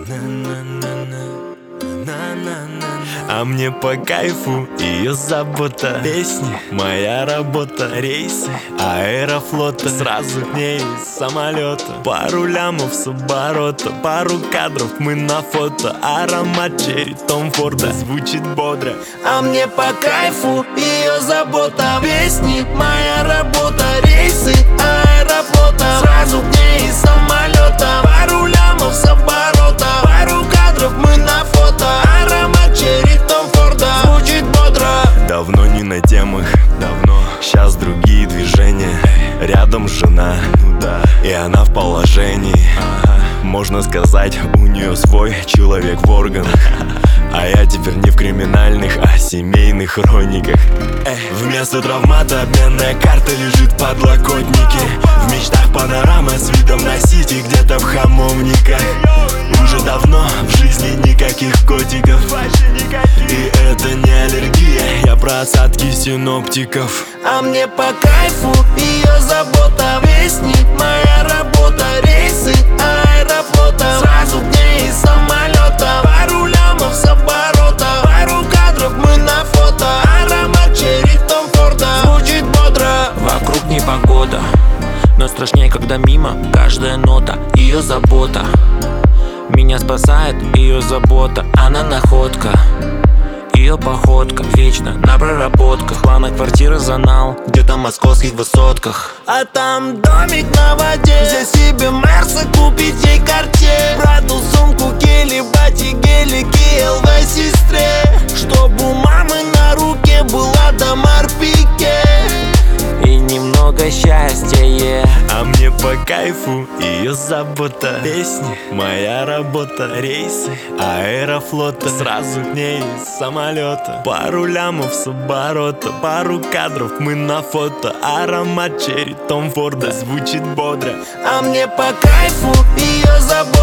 А мне по кайфу ее забота. Песни, моя работа. Рейсы Аэрофлота. Сразу к ней из самолета. Пару лямов с оборота. Пару кадров мы на фото. Аромат черри Том Форда звучит бодро. А мне по кайфу ее забота. Песни, моя работа. Рейсы Аэрофлота. Сразу к ней из самолета. Пару лямов с оборота. Пару кадров мы на фото. Аромат черри Том Форда звучит бодро. Давно не на темах, давно. Сейчас другие движения. Рядом жена, ну да, и она в положении. Можно сказать, у нее свой человек в органах. А я теперь не в криминальных, а семейных хрониках. Вместо травмата обменная карта лежит в подлокотнике. В мечтах панорама с видом на сити где-то в Хамовниках. Уже давно в жизни никаких котиков. И это не аллергия, я про осадки синоптиков. А мне по кайфу ее забота. Песни, моя работа. Рейсы Аэрофлота. Сразу к ней из самолета. Пару лямов с оборота. Пару кадров мы на фото. Аромат черри Том Форда звучит бодро. Вокруг непогода, но страшнее, когда мимо каждая нота. Ее забота меня спасает, ее забота. Она находка, ее походка вечно на проработках. Плана квартира Занал, где-то в московских высотках. А там домик на воде. Взять себе Мерса, купить ей Cartier. Брату сумку, гели, бати, гелики, ЛВ сестре. Чтоб у мамы на руке была Дамар Пике. И немного счастья, А мне по кайфу ее забота. Песни, моя работа. Рейсы Аэрофлота. Сразу к ней из самолета. Пару лямов с оборота. Пару кадров мы на фото. Аромат черри Том Форда звучит бодро. А мне по кайфу ее забота.